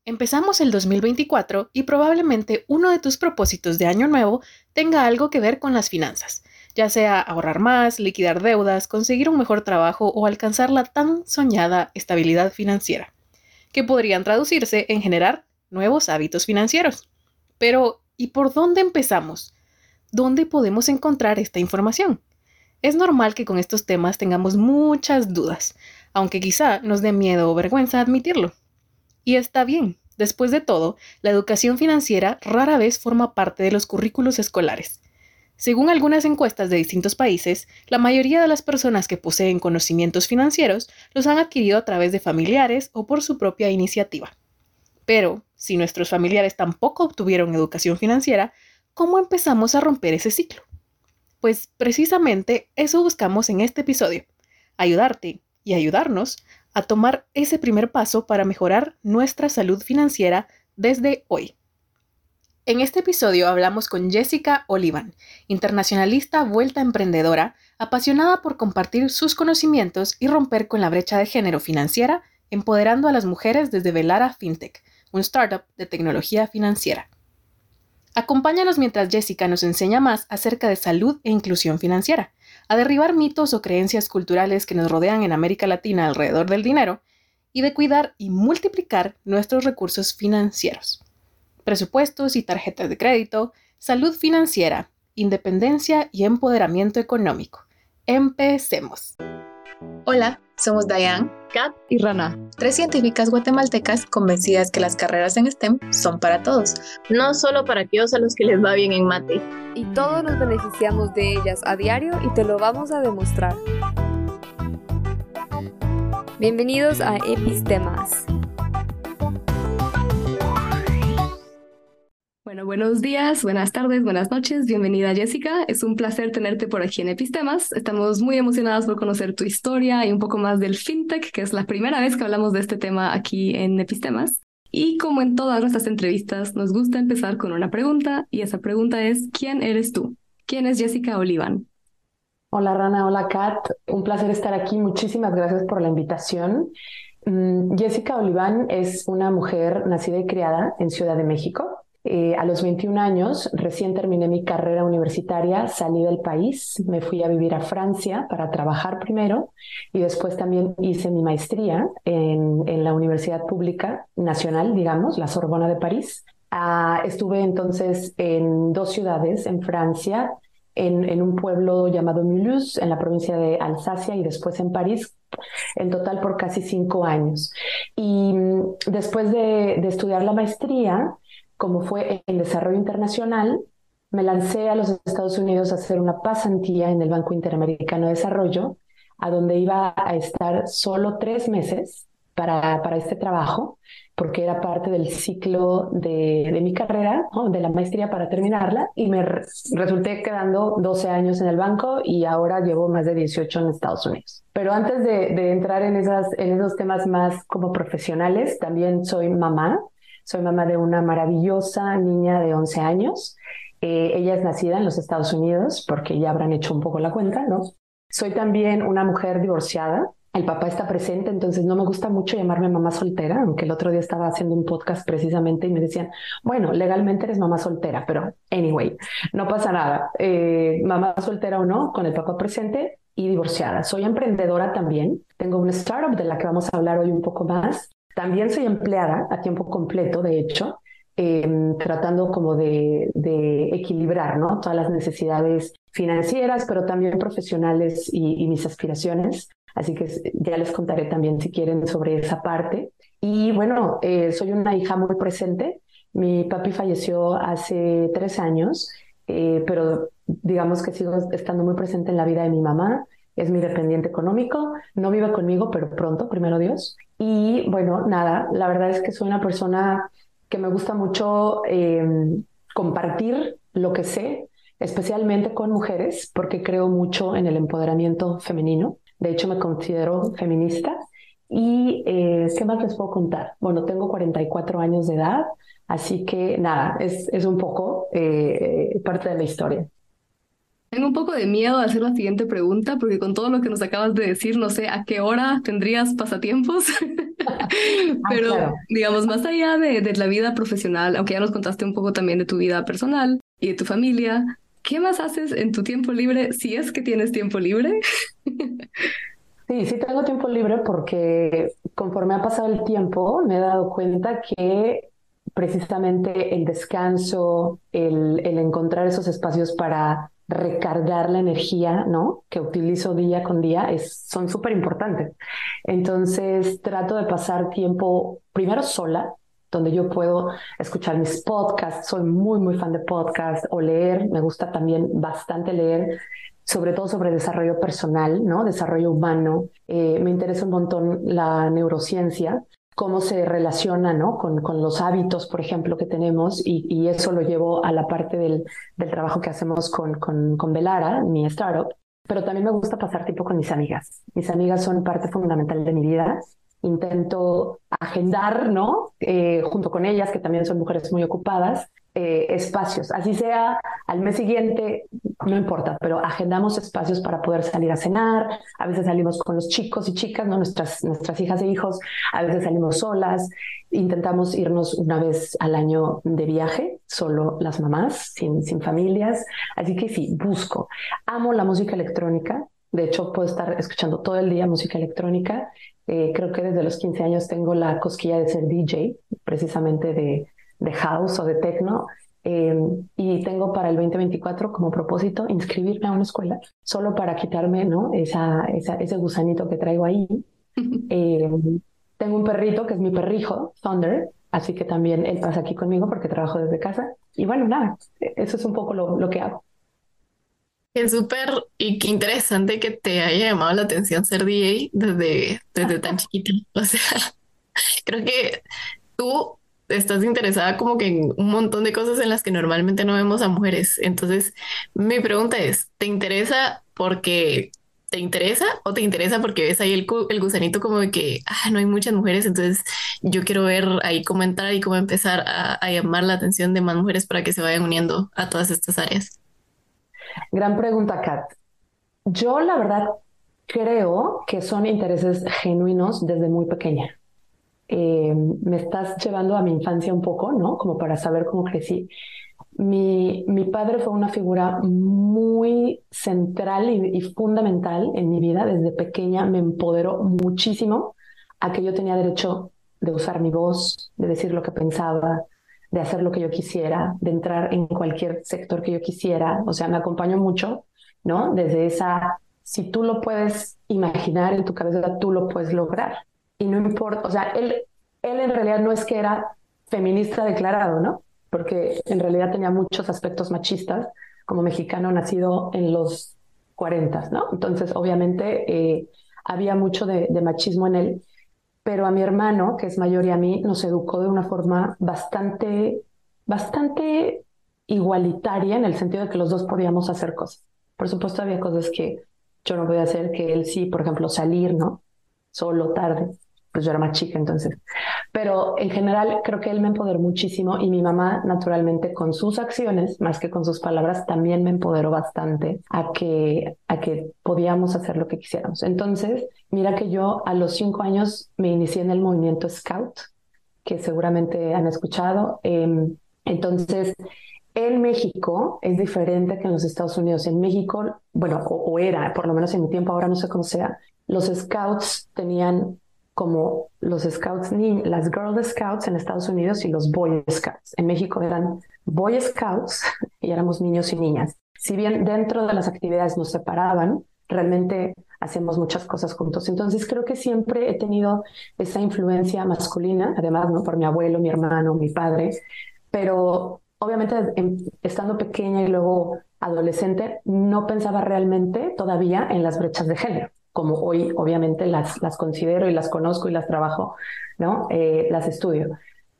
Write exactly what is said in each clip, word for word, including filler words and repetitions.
Empezamos el dos mil veinticuatro y probablemente uno de tus propósitos de año nuevo tenga algo que ver con las finanzas, ya sea ahorrar más, liquidar deudas, conseguir un mejor trabajo o alcanzar la tan soñada estabilidad financiera, que podrían traducirse en generar nuevos hábitos financieros. Pero, ¿y por dónde empezamos? ¿Dónde podemos encontrar esta información? Es normal que con estos temas tengamos muchas dudas, aunque quizá nos dé miedo o vergüenza admitirlo. Y está bien. Después de todo, la educación financiera rara vez forma parte de los currículos escolares. Según algunas encuestas de distintos países, la mayoría de las personas que poseen conocimientos financieros los han adquirido a través de familiares o por su propia iniciativa. Pero, si nuestros familiares tampoco obtuvieron educación financiera, ¿cómo empezamos a romper ese ciclo? Pues precisamente eso buscamos en este episodio: ayudarte y ayudarnos a tomar ese primer paso para mejorar nuestra salud financiera desde hoy. En este episodio hablamos con Jessica Olivan, internacionalista vuelta emprendedora, apasionada por compartir sus conocimientos y romper con la brecha de género financiera, empoderando a las mujeres desde Velara Fintech, un startup de tecnología financiera. Acompáñanos mientras Jessica nos enseña más acerca de salud e inclusión financiera, a derribar mitos o creencias culturales que nos rodean en América Latina alrededor del dinero, y de cuidar y multiplicar nuestros recursos financieros. Presupuestos y tarjetas de crédito, salud financiera, independencia y empoderamiento económico. Empecemos. Hola, somos Dayan, Kat y Rana, tres científicas guatemaltecas convencidas que las carreras en STEM son para todos, no solo para aquellos a los que les va bien en mate. Y todos nos beneficiamos de ellas a diario y te lo vamos a demostrar. Bienvenidos a Epistemas. Bueno, buenos días, buenas tardes, buenas noches. Bienvenida, Jessica. Es un placer tenerte por aquí en Epistemas. Estamos muy emocionadas por conocer tu historia y un poco más del fintech, que es la primera vez que hablamos de este tema aquí en Epistemas. Y como en todas nuestras entrevistas, nos gusta empezar con una pregunta, y esa pregunta es: ¿quién eres tú? ¿Quién es Jessica Olivan? Hola Rana, hola Kat. Un placer estar aquí. Muchísimas gracias por la invitación. Mm, Jessica Olivan es una mujer nacida y criada en Ciudad de México. Eh, a los veintiún años, recién terminé mi carrera universitaria, salí del país, me fui a vivir a Francia para trabajar primero y después también hice mi maestría en, en la Universidad Pública Nacional, digamos, la Sorbona de París. Uh, estuve entonces en dos ciudades en Francia, en, en un pueblo llamado Mulhouse, en la provincia de Alsacia, y después en París, en total por casi cinco años. Y um, después de, de estudiar la maestría, como fue en desarrollo internacional, me lancé a los Estados Unidos a hacer una pasantía en el Banco Interamericano de Desarrollo, a donde iba a estar solo tres meses para, para este trabajo, porque era parte del ciclo de, de mi carrera, ¿no?, de la maestría para terminarla, y me re- resulté quedando doce años en el banco y ahora llevo más de dieciocho en Estados Unidos. Pero antes de, de entrar en, esas, en esos temas más como profesionales, también soy mamá. Soy mamá de una maravillosa niña de once años. Eh, ella es nacida en los Estados Unidos, porque ya habrán hecho un poco la cuenta, ¿no? Soy también una mujer divorciada. El papá está presente, entonces no me gusta mucho llamarme mamá soltera, aunque el otro día estaba haciendo un podcast precisamente y me decían, bueno, legalmente eres mamá soltera, pero anyway, no pasa nada. Eh, mamá soltera o no, con el papá presente y divorciada. Soy emprendedora también. Tengo una startup de la que vamos a hablar hoy un poco más. También soy empleada a tiempo completo, de hecho, eh, tratando como de, de equilibrar, ¿no?, todas las necesidades financieras, pero también profesionales y, y mis aspiraciones. Así que ya les contaré también, si quieren, sobre esa parte. Y bueno, eh, soy una hija muy presente. Mi papi falleció hace tres años, eh, pero digamos que sigo estando muy presente en la vida de mi mamá. Es mi dependiente económico, no vive conmigo, pero pronto, primero Dios. Y bueno, nada, la verdad es que soy una persona que me gusta mucho eh, compartir lo que sé, especialmente con mujeres, porque creo mucho en el empoderamiento femenino. De hecho, me considero feminista. Y eh, ¿qué más les puedo contar? Bueno, tengo cuarenta y cuatro años de edad, así que nada, es, es un poco eh, parte de la historia. Tengo un poco de miedo de hacer la siguiente pregunta porque con todo lo que nos acabas de decir, no sé a qué hora tendrías pasatiempos. Ah, Pero, claro. digamos, más allá de, de la vida profesional, aunque ya nos contaste un poco también de tu vida personal y de tu familia, ¿qué más haces en tu tiempo libre si es que tienes tiempo libre? Sí, sí tengo tiempo libre porque conforme ha pasado el tiempo me he dado cuenta que precisamente el descanso, el, el encontrar esos espacios para recargar la energía, ¿no? Que utilizo día con día es, son súper importantes. Entonces trato de pasar tiempo primero sola, donde yo puedo escuchar mis podcasts. Soy muy, muy fan de podcasts o leer. Me gusta también bastante leer, sobre todo sobre desarrollo personal, ¿no? Desarrollo humano. Eh, me interesa un montón la neurociencia, cómo se relaciona, ¿no? con, con los hábitos, por ejemplo, que tenemos, y, y eso lo llevo a la parte del, del trabajo que hacemos con, con, con Velara, mi startup. Pero también me gusta pasar tiempo con mis amigas. Mis amigas son parte fundamental de mi vida. Intento agendar, ¿no? Eh, junto con ellas, que también son mujeres muy ocupadas, eh, espacios. Así sea al mes siguiente, no importa, pero agendamos espacios para poder salir a cenar. A veces salimos con los chicos y chicas, ¿no? Nuestras, nuestras hijas e hijos. A veces salimos solas. Intentamos irnos una vez al año de viaje, solo las mamás, sin, sin familias. Así que sí, busco. Amo la música electrónica. De hecho, puedo estar escuchando todo el día música electrónica. Eh, creo que desde los quince años tengo la cosquilla de ser D J, precisamente de, de house o de techno. Eh, y tengo para el veinte veinticuatro como propósito inscribirme a una escuela, solo para quitarme, ¿no? esa, esa, ese gusanito que traigo ahí. Eh, tengo un perrito que es mi perrijo, Thunder, así que también él pasa aquí conmigo porque trabajo desde casa. Y bueno, nada, eso es un poco lo, lo que hago. Qué súper y qué interesante que te haya llamado la atención ser D J desde, desde tan chiquita. O sea, creo que tú estás interesada como que en un montón de cosas en las que normalmente no vemos a mujeres. Entonces, mi pregunta es, ¿te interesa porque te interesa o te interesa porque ves ahí el, cu- el gusanito como de que, ah, no hay muchas mujeres, entonces yo quiero ver ahí cómo entrar y cómo empezar a, a llamar la atención de más mujeres para que se vayan uniendo a todas estas áreas? Gran pregunta, Kat. Yo la verdad creo que son intereses genuinos desde muy pequeña. Eh, me estás llevando a mi infancia un poco, ¿no? Como para saber cómo crecí. Mi, mi padre fue una figura muy central y, y fundamental en mi vida. Desde pequeña me empoderó muchísimo a que yo tenía derecho de usar mi voz, de decir lo que pensaba, de hacer lo que yo quisiera, de entrar en cualquier sector que yo quisiera. O sea, me acompañó mucho, ¿no? Desde esa, si tú lo puedes imaginar en tu cabeza, tú lo puedes lograr. Y no importa, o sea, él, él en realidad no es que era feminista declarado, ¿no? Porque en realidad tenía muchos aspectos machistas como mexicano nacido en los cuarenta, ¿no? Entonces, obviamente, eh, había mucho de, de machismo en él, pero a mi hermano, que es mayor y a mí, nos educó de una forma bastante, bastante igualitaria en el sentido de que los dos podíamos hacer cosas. Por supuesto, había cosas que yo no podía hacer, que él sí, por ejemplo, salir, ¿no? Solo, tarde, pues yo era más chica entonces. Pero en general creo que él me empoderó muchísimo y mi mamá, naturalmente, con sus acciones, más que con sus palabras, también me empoderó bastante a que, a que podíamos hacer lo que quisiéramos. Entonces, mira que yo a los cinco años me inicié en el movimiento Scout, que seguramente han escuchado. Eh, entonces, en México es diferente que en los Estados Unidos. En México, bueno, o, o era, por lo menos en mi tiempo, ahora no sé cómo sea, los Scouts tenían como los Scouts, ni las Girl Scouts en Estados Unidos y los Boy Scouts. En México eran Boy Scouts y éramos niños y niñas. Si bien dentro de las actividades nos separaban, realmente hacemos muchas cosas juntos. Entonces creo que siempre he tenido esa influencia masculina, además, ¿no? Por mi abuelo, mi hermano, mi padre, pero obviamente en, estando pequeña y luego adolescente, no pensaba realmente todavía en las brechas de género, como hoy obviamente las, las considero y las conozco y las trabajo, ¿no? Eh, las estudio.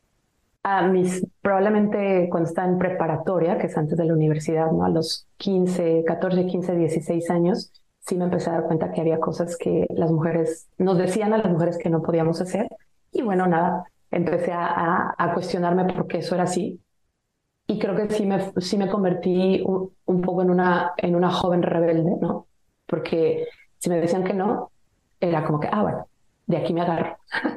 A mis, probablemente cuando estaba en preparatoria, que es antes de la universidad, ¿no? A los quince, catorce, quince, dieciséis años, sí me empecé a dar cuenta que había cosas que las mujeres, nos decían a las mujeres que no podíamos hacer. Y bueno, nada, empecé a, a, a cuestionarme por qué eso era así. y creo que sí me, sí me convertí un, un poco en una, en una joven rebelde, ¿no? Porque si me decían que no, era como que, ah, bueno, de aquí me agarro.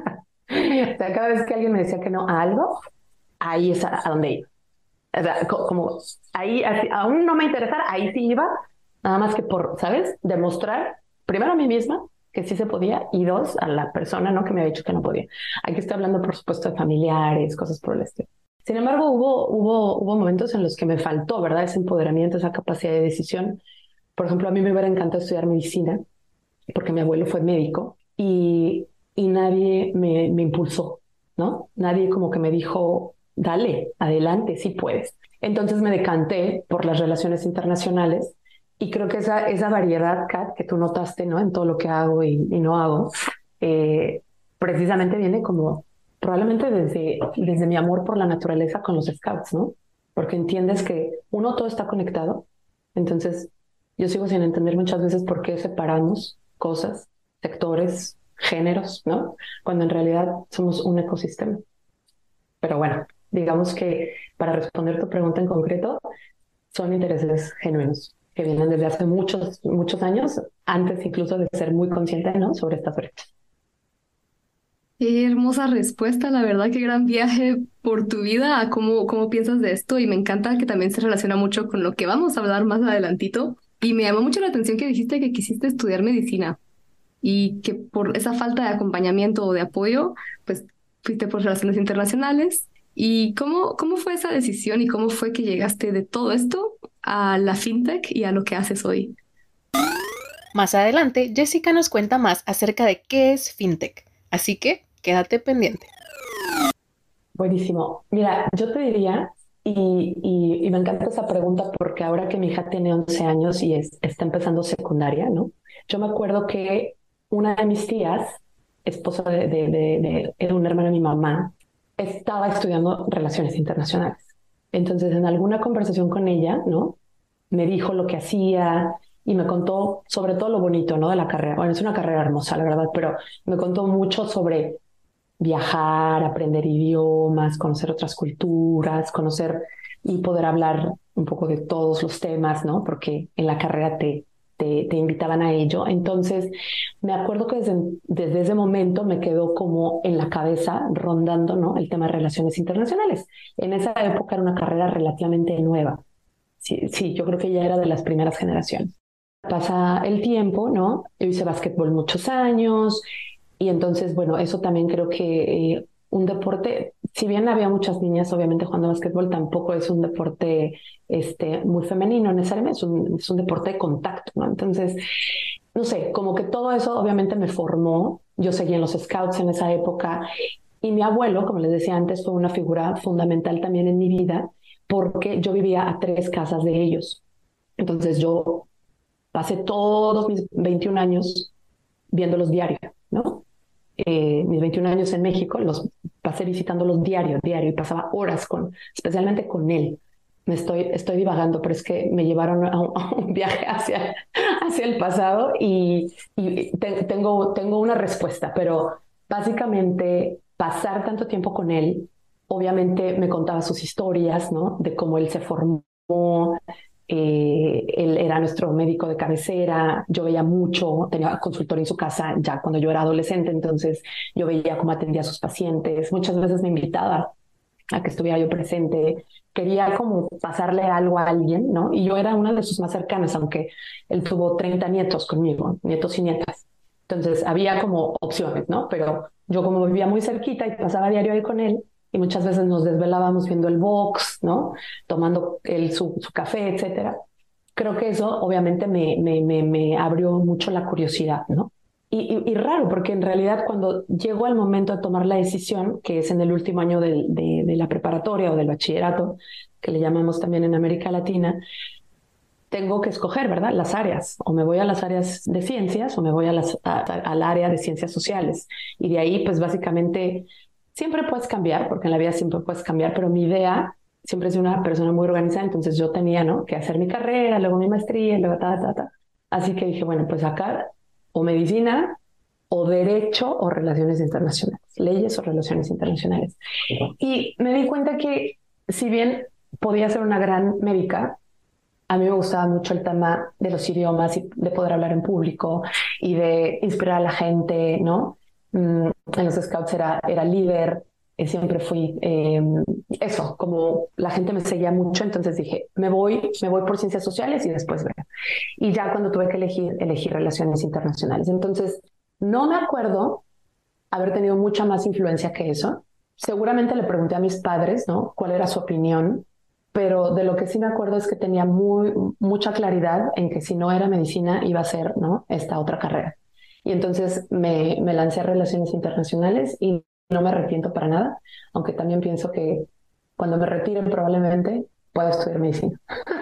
O sea, cada vez que alguien me decía que no a algo, ahí es a, a donde iba. O sea, co- como ahí, así, aún no me interesara, ahí sí iba, nada más que por, ¿sabes? Demostrar, primero a mí misma, que sí se podía, y dos, a la persona, ¿no? Que me había dicho que no podía. Aquí estoy hablando, por supuesto, de familiares, cosas por el estilo. Sin embargo, hubo, hubo, hubo momentos en los que me faltó, ¿verdad? Ese empoderamiento, esa capacidad de decisión. Por ejemplo, a mí me hubiera encantado estudiar medicina, porque mi abuelo fue médico, y, y nadie me, me impulsó, ¿no? Nadie como que me dijo, dale, adelante, sí puedes. Entonces me decanté por las relaciones internacionales y creo que esa, esa variedad, Kat, que tú notaste, ¿no? En todo lo que hago y, y no hago, eh, precisamente viene como probablemente desde, desde mi amor por la naturaleza con los scouts, ¿no? Porque entiendes que uno, todo está conectado. Entonces yo sigo sin entender muchas veces por qué separamos cosas, sectores, géneros, ¿no? Cuando en realidad somos un ecosistema. Pero bueno, digamos que para responder tu pregunta en concreto, son intereses genuinos que vienen desde hace muchos, muchos años, antes incluso de ser muy consciente, ¿no? Sobre estas brechas. Qué hermosa respuesta, la verdad, qué gran viaje por tu vida, a cómo, cómo piensas de esto y me encanta que también se relaciona mucho con lo que vamos a hablar más adelantito y me llamó mucho la atención que dijiste que quisiste estudiar medicina y que por esa falta de acompañamiento o de apoyo, pues fuiste por relaciones internacionales. ¿Y cómo, cómo fue esa decisión y cómo fue que llegaste de todo esto a la fintech y a lo que haces hoy? Más adelante, Jessica nos cuenta más acerca de qué es fintech, así que quédate pendiente. Buenísimo. Mira, yo te diría, y, y, y me encanta esa pregunta porque ahora que mi hija tiene once años y es, está empezando secundaria, ¿no? Yo me acuerdo que una de mis tías, esposa de, de, de, de un hermano de mi mamá, estaba estudiando relaciones internacionales. Entonces, en alguna conversación con ella, ¿no? Me dijo lo que hacía y me contó sobre todo lo bonito, ¿no? De la carrera. Bueno, es una carrera hermosa, la verdad, pero me contó mucho sobre viajar, aprender idiomas, conocer otras culturas, conocer y poder hablar un poco de todos los temas, ¿no? Porque en la carrera te, te, te invitaban a ello. Entonces, me acuerdo que desde, desde ese momento me quedó como en la cabeza rondando, ¿no? El tema de relaciones internacionales. En esa época era una carrera relativamente nueva. Sí, sí, yo creo que ya era de las primeras generaciones. Pasa el tiempo, ¿no? Yo hice básquetbol muchos años y entonces, bueno, eso también creo que eh, un deporte, si bien había muchas niñas obviamente jugando básquetbol, tampoco es un deporte este, muy femenino necesariamente, es un, es un deporte de contacto, ¿no? Entonces, no sé, como que todo eso obviamente me formó. Yo seguí en los scouts en esa época y mi abuelo, como les decía antes, fue una figura fundamental también en mi vida porque yo vivía a tres casas de ellos. Entonces yo pasé todos mis veintiún años viéndolos diario, ¿no? Eh, mis veintiún años en México los pasé visitándolos diario, diario, y pasaba horas con, especialmente con él. Me estoy, estoy divagando, pero es que me llevaron a un, a un viaje hacia, hacia el pasado y, y te, tengo, tengo una respuesta, pero básicamente pasar tanto tiempo con él, obviamente me contaba sus historias, ¿no? De cómo él se formó. Eh, él era nuestro médico de cabecera, yo veía mucho, tenía consultorio en su casa ya cuando yo era adolescente, entonces yo veía cómo atendía a sus pacientes, muchas veces me invitaba a que estuviera yo presente, quería como pasarle algo a alguien, ¿no? Y yo era una de sus más cercanas, aunque él tuvo treinta nietos conmigo, nietos y nietas. Entonces había como opciones, ¿no? Pero yo como vivía muy cerquita y pasaba diario ahí con él, y muchas veces nos desvelábamos viendo el box, ¿no? Tomando el, su, su café, etcétera. Creo que eso obviamente me, me, me, me abrió mucho la curiosidad, ¿no? Y, y, y raro, porque en realidad cuando llegó el momento de tomar la decisión, que es en el último año del, de, de la preparatoria o del bachillerato, que le llamamos también en América Latina, tengo que escoger, ¿verdad? Las áreas. O me voy a las áreas de ciencias o me voy a las, a, a, al área de ciencias sociales. Y de ahí, pues básicamente, siempre puedes cambiar, porque en la vida siempre puedes cambiar, pero mi idea siempre es una persona muy organizada, entonces yo tenía, ¿no? Que hacer mi carrera, luego mi maestría, luego ta, ta, ta. Así que dije, bueno, pues acá o medicina o derecho o relaciones internacionales, leyes o relaciones internacionales. Y me di cuenta que si bien podía ser una gran médica. A mí me gustaba mucho el tema de los idiomas y de poder hablar en público y de inspirar a la gente, ¿no? Mm, en los Scouts era, era líder, eh, siempre fui eh, eso, como la gente me seguía mucho, entonces dije, me voy, me voy por ciencias sociales y después veo. Y ya cuando tuve que elegir, elegí relaciones internacionales. Entonces, no me acuerdo haber tenido mucha más influencia que eso. Seguramente le pregunté a mis padres, ¿no? ¿Cuál era su opinión? Pero de lo que sí me acuerdo es que tenía muy, mucha claridad en que si no era medicina iba a ser, ¿no?, esta otra carrera. Y entonces me, me lancé a relaciones internacionales y no me arrepiento para nada, aunque también pienso que cuando me retiren probablemente pueda estudiar medicina.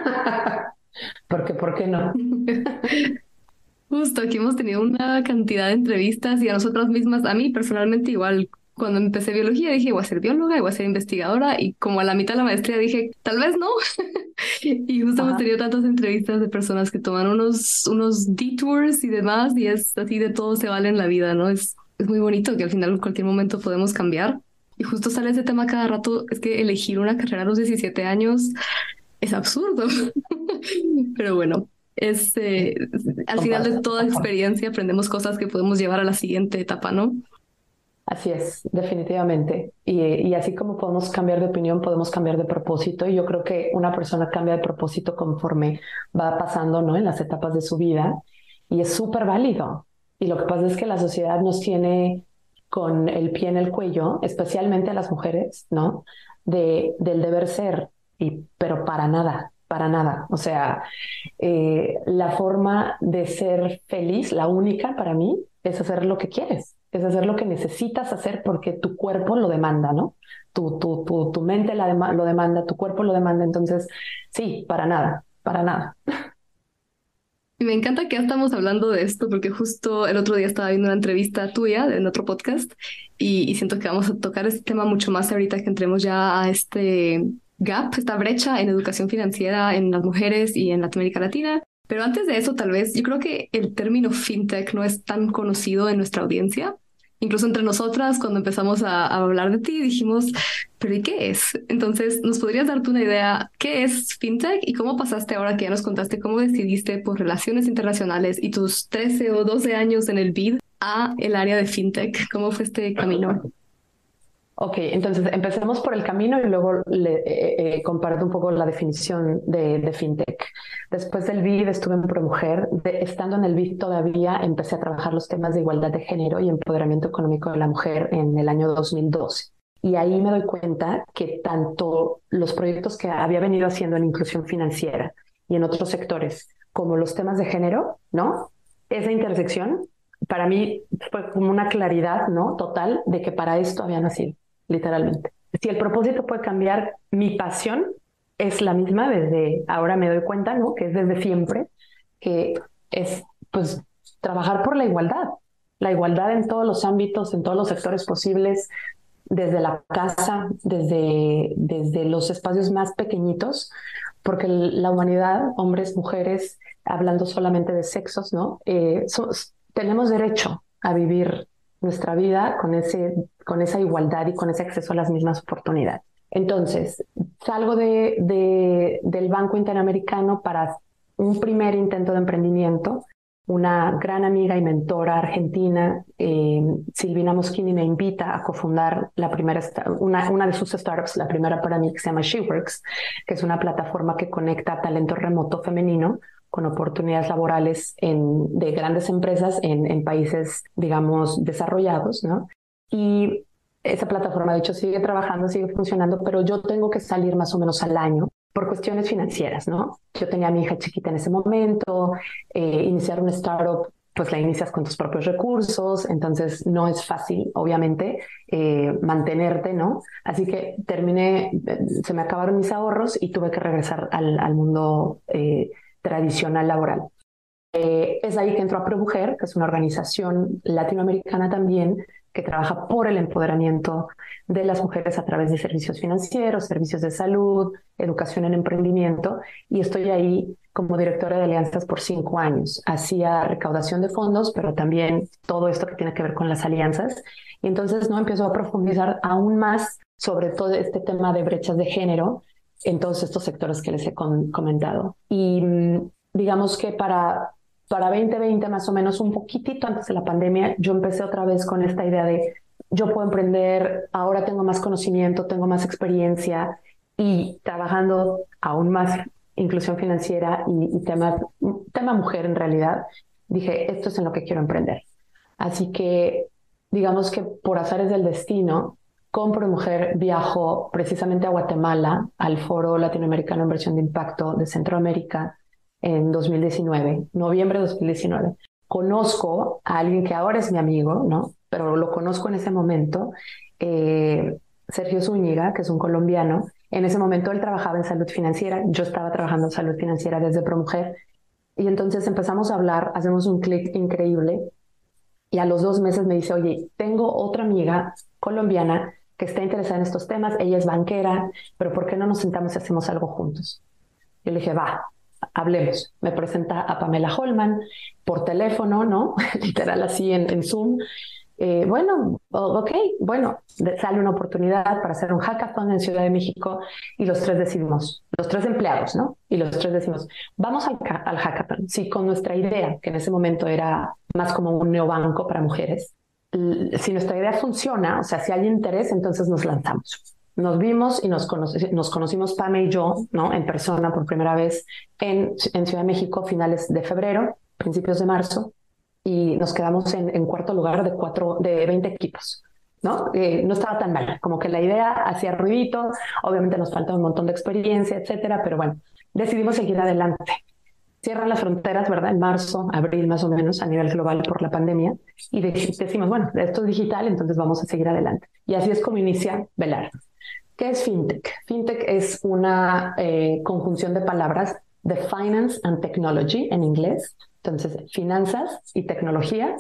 Porque, ¿por qué no? Justo, aquí hemos tenido una cantidad de entrevistas y a nosotras mismas, a mí personalmente igual, cuando empecé biología dije, voy a ser bióloga y voy a ser investigadora y como a la mitad de la maestría dije, tal vez no. Y justo hemos Ajá. tenido tantas entrevistas de personas que toman unos, unos detours y demás y es así, de todo se vale en la vida, ¿no? Es, es muy bonito que al final en cualquier momento podemos cambiar. Y justo sale ese tema cada rato, es que elegir una carrera a los diecisiete años es absurdo. Pero bueno, es, eh, al final de toda experiencia aprendemos cosas que podemos llevar a la siguiente etapa, ¿no? Así es, definitivamente. Y, y así como podemos cambiar de opinión, podemos cambiar de propósito. Y yo creo que una persona cambia de propósito conforme va pasando, ¿no?, en las etapas de su vida. Y es súper válido. Y lo que pasa es que la sociedad nos tiene con el pie en el cuello, especialmente a las mujeres, ¿no?, de, del deber ser. Y, pero para nada, para nada. O sea, eh, la forma de ser feliz, la única para mí, es hacer lo que quieres. Es hacer lo que necesitas hacer porque tu cuerpo lo demanda, ¿no? Tu, tu, tu, tu mente la dema- lo demanda, tu cuerpo lo demanda. Entonces, sí, para nada, para nada. Y me encanta que ya estamos hablando de esto porque justo el otro día estaba viendo una entrevista tuya en otro podcast y, y siento que vamos a tocar este tema mucho más ahorita que entremos ya a este gap, esta brecha en educación financiera en las mujeres y en Latinoamérica Latina. Pero antes de eso, tal vez, yo creo que el término fintech no es tan conocido en nuestra audiencia. Incluso entre nosotras, cuando empezamos a, a hablar de ti, dijimos, ¿pero y qué es? Entonces, ¿nos podrías darte una idea qué es fintech y cómo pasaste ahora que ya nos contaste cómo decidiste por relaciones internacionales y tus trece o doce años en el B I D a el área de fintech? ¿Cómo fue este camino? Ok, entonces empecemos por el camino y luego le eh, eh, comparto un poco la definición de, de fintech. Después del B I D estuve en ProMujer. De, estando en el B I D todavía empecé a trabajar los temas de igualdad de género y empoderamiento económico de la mujer en el año dos mil doce. Y ahí me doy cuenta que tanto los proyectos que había venido haciendo en inclusión financiera y en otros sectores, como los temas de género, ¿no?, esa intersección para mí fue como una claridad, ¿no?, total de que para esto había nacido. Literalmente. Si el propósito puede cambiar, mi pasión es la misma desde ahora me doy cuenta, ¿no?, que es desde siempre, que es pues trabajar por la igualdad, la igualdad en todos los ámbitos, en todos los sectores posibles, desde la casa, desde, desde los espacios más pequeñitos, porque la humanidad, hombres, mujeres, hablando solamente de sexos, ¿no?, eh, so, tenemos derecho a vivir nuestra vida con, ese, con esa igualdad y con ese acceso a las mismas oportunidades. Entonces, salgo de, de, del Banco Interamericano para un primer intento de emprendimiento. Una gran amiga y mentora argentina, eh, Silvina Moschini, me invita a cofundar la primera, una, una de sus startups, la primera para mí, que se llama SheWorks, que es una plataforma que conecta talento remoto femenino con oportunidades laborales en, de grandes empresas en, en países, digamos, desarrollados, ¿no? Y esa plataforma, de hecho, sigue trabajando, sigue funcionando, pero yo tengo que salir más o menos al año por cuestiones financieras, ¿no? Yo tenía a mi hija chiquita en ese momento, eh, iniciar una startup, pues la inicias con tus propios recursos, entonces no es fácil, obviamente, eh, mantenerte, ¿no? Así que terminé, se me acabaron mis ahorros y tuve que regresar al, al mundo eh, tradicional laboral. Eh, es ahí que entro a ProMujer, que es una organización latinoamericana también que trabaja por el empoderamiento de las mujeres a través de servicios financieros, servicios de salud, educación en emprendimiento, y estoy ahí como directora de alianzas por cinco años. Hacía recaudación de fondos, pero también todo esto que tiene que ver con las alianzas. Y entonces no empiezo a profundizar aún más sobre todo este tema de brechas de género, en todos estos sectores que les he con, comentado. Y mm, digamos que para, para veinte veinte, más o menos un poquitito antes de la pandemia, yo empecé otra vez con esta idea de yo puedo emprender, ahora tengo más conocimiento, tengo más experiencia y trabajando aún más inclusión financiera y, y temas, tema mujer en realidad, dije, esto es en lo que quiero emprender. Así que digamos que por azares del destino, Compro Mujer viajó precisamente a Guatemala, al Foro Latinoamericano en Inversión de Impacto de Centroamérica en dos mil diecinueve, noviembre de dos mil diecinueve. Conozco a alguien que ahora es mi amigo, ¿no? Pero lo conozco en ese momento, eh, Sergio Zúñiga, que es un colombiano. En ese momento él trabajaba en salud financiera, yo estaba trabajando en salud financiera desde ProMujer, y entonces empezamos a hablar, hacemos un clic increíble, y a los dos meses me dice, oye, tengo otra amiga colombiana que está interesada en estos temas, ella es banquera, pero ¿por qué no nos sentamos y hacemos algo juntos? Yo le dije, va, hablemos. Me presenta a Pamela Holman por teléfono, ¿no? Literal así en, en Zoom. Eh, bueno, ok, bueno, sale una oportunidad para hacer un hackathon en Ciudad de México y los tres decidimos, los tres empleados, ¿no? Y los tres decimos, vamos al, al hackathon. Sí, con nuestra idea, que en ese momento era más como un neobanco para mujeres. Si nuestra idea funciona, o sea, si hay interés, entonces nos lanzamos. Nos vimos y nos, conoci nos conocimos Pam y yo, ¿no? En persona por primera vez en, en Ciudad de México, finales de febrero, principios de marzo, y nos quedamos en, en cuarto lugar de, cuatro, de veinte equipos, ¿no? Eh, no estaba tan mal, como que la idea hacía ruidito, obviamente nos falta un montón de experiencia, etcétera, pero bueno, decidimos seguir adelante. Cierran las fronteras, ¿verdad? En marzo, abril más o menos, a nivel global por la pandemia. Y decimos, bueno, esto es digital, entonces vamos a seguir adelante. Y así es como inicia Velar. ¿Qué es FinTech? FinTech es una eh, conjunción de palabras de Finance and Technology en inglés. Entonces, finanzas y tecnología.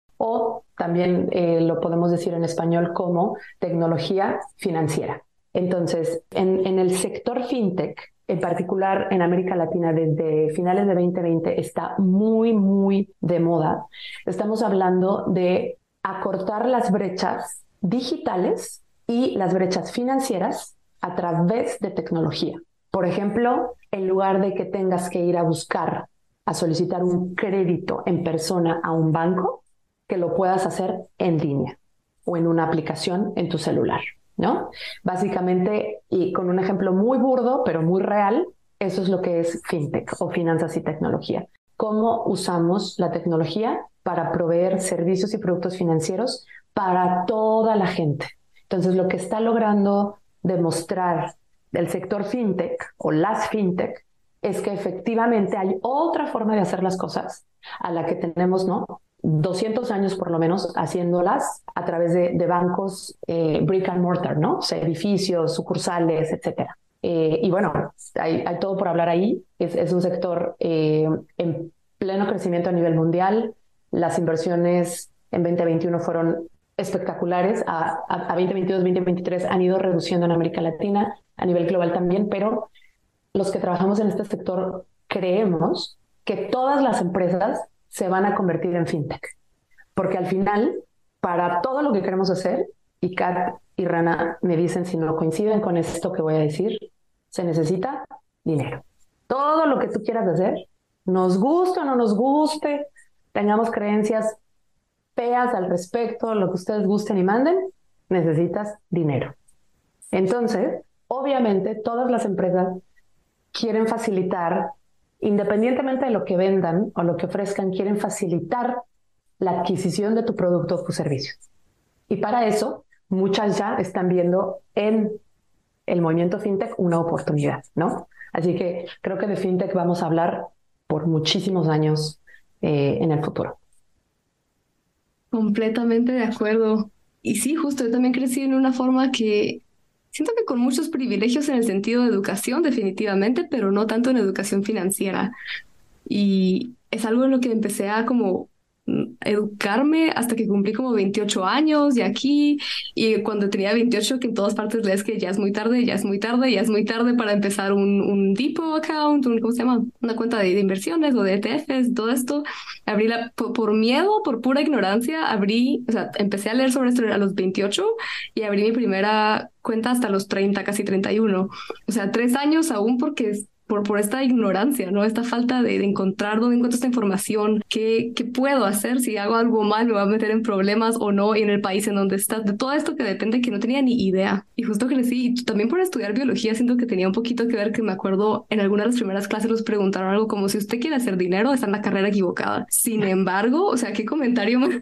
O también eh, lo podemos decir en español como tecnología financiera. Entonces, en, en el sector FinTech, en particular en América Latina, desde finales de veinte veinte, está muy, muy de moda. Estamos hablando de acortar las brechas digitales y las brechas financieras a través de tecnología. Por ejemplo, en lugar de que tengas que ir a buscar, a solicitar un crédito en persona a un banco, que lo puedas hacer en línea o en una aplicación en tu celular, ¿no? Básicamente, y con un ejemplo muy burdo, pero muy real, eso es lo que es FinTech o finanzas y tecnología. Cómo usamos la tecnología para proveer servicios y productos financieros para toda la gente. Entonces, lo que está logrando demostrar el sector FinTech o las FinTech es que efectivamente hay otra forma de hacer las cosas a la que tenemos, ¿no? doscientos años por lo menos haciéndolas a través de, de bancos eh, brick and mortar, ¿no? O sea, edificios, sucursales, etcétera. Eh, y bueno, hay, hay todo por hablar ahí. Es, es un sector eh, en pleno crecimiento a nivel mundial. Las inversiones en veinte veintiuno fueron espectaculares. A, a, a veinte veintidós, veinte veintitrés han ido reduciendo en América Latina, a nivel global también, pero los que trabajamos en este sector creemos que todas las empresas se van a convertir en FinTech. Porque al final, para todo lo que queremos hacer, y Kat y Rana me dicen si no coinciden con esto que voy a decir, se necesita dinero. Todo lo que tú quieras hacer, nos guste o no nos guste, tengamos creencias feas al respecto, lo que ustedes gusten y manden, necesitas dinero. Entonces, obviamente, todas las empresas quieren facilitar, independientemente de lo que vendan o lo que ofrezcan, quieren facilitar la adquisición de tu producto o tu servicio. Y para eso, muchas ya están viendo en el movimiento FinTech una oportunidad, ¿no? Así que creo que de FinTech vamos a hablar por muchísimos años eh, en el futuro. Completamente de acuerdo. Y sí, justo, yo también crecí en una forma que siento que con muchos privilegios en el sentido de educación, definitivamente, pero no tanto en educación financiera. Y es algo en lo que empecé a como mm, educarme hasta que cumplí como veintiocho años y aquí, y cuando tenía veintiocho que en todas partes lees que ya es muy tarde, ya es muy tarde, ya es muy tarde para empezar un, un depot account, un, ¿cómo se llama? Una cuenta de, de inversiones o de E T Fs, todo esto. Abrí la, por, por miedo, por pura ignorancia, abrí, o sea, empecé a leer sobre esto a los veintiocho y abrí mi primera cuenta hasta los treinta, casi treinta y uno. O sea, tres años aún porque es por, por esta ignorancia, ¿no? Esta falta de, de encontrar dónde encuentro esta información, qué, qué puedo hacer, si hago algo mal, me voy a meter en problemas o no, y en el país en donde estás, de todo esto que depende, que no tenía ni idea. Y justo crecí, y también por estudiar biología, siento que tenía un poquito que ver, que me acuerdo en alguna de las primeras clases nos preguntaron algo como: si usted quiere hacer dinero, está en la carrera equivocada. Sin embargo, o sea, qué comentario más.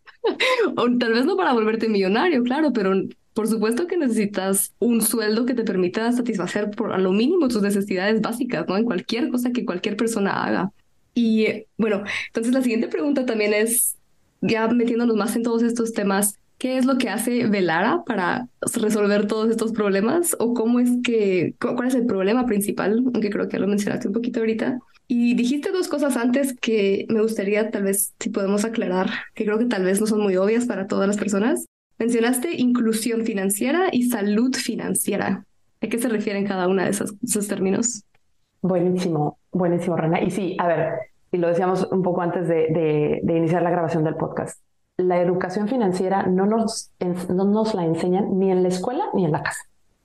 O tal vez no para volverte millonario, claro, pero por supuesto que necesitas un sueldo que te permita satisfacer por a lo mínimo tus necesidades básicas, ¿no? En cualquier cosa que cualquier persona haga. Y eh, bueno, entonces la siguiente pregunta también es, ya metiéndonos más en todos estos temas, ¿qué es lo que hace Velara para resolver todos estos problemas? ¿O cómo es que, cu- cuál es el problema principal? Aunque creo que ya lo mencionaste un poquito ahorita. Y dijiste dos cosas antes que me gustaría tal vez si podemos aclarar, que creo que tal vez no son muy obvias para todas las personas. Mencionaste inclusión financiera y salud financiera. ¿A qué se refieren cada una de esos, esos términos? Buenísimo, buenísimo, Rana. Y sí, a ver, y lo decíamos un poco antes de, de, de iniciar la grabación del podcast. La educación financiera no nos, ens- no nos la enseñan ni en la escuela ni en la casa.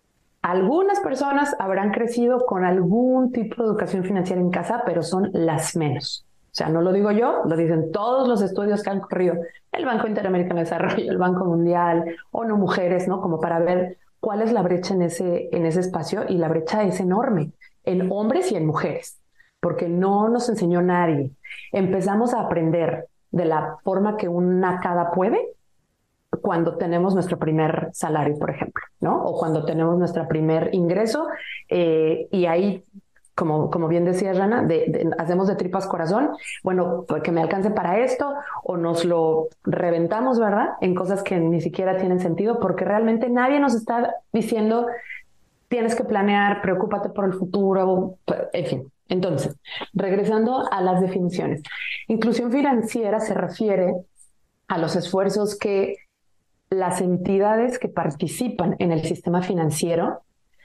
Algunas personas habrán crecido con algún tipo de educación financiera en casa, pero son las menos. O sea, no lo digo yo, lo dicen todos los estudios que han corrido el Banco Interamericano de Desarrollo, el Banco Mundial, ONU Mujeres, ¿no? Como para ver cuál es la brecha en ese, en ese espacio, y la brecha es enorme en hombres y en mujeres, porque no nos enseñó nadie. Empezamos a aprender de la forma que una cada puede cuando tenemos nuestro primer salario, por ejemplo, ¿no? O cuando tenemos nuestro primer ingreso, eh, y ahí, como, como bien decía Rana, de, de, hacemos de tripas corazón, bueno, pues que me alcance para esto, o nos lo reventamos, ¿verdad? En cosas que ni siquiera tienen sentido, porque realmente nadie nos está diciendo tienes que planear, preocúpate por el futuro, en fin. Entonces, regresando a las definiciones. Inclusión financiera se refiere a los esfuerzos que las entidades que participan en el sistema financiero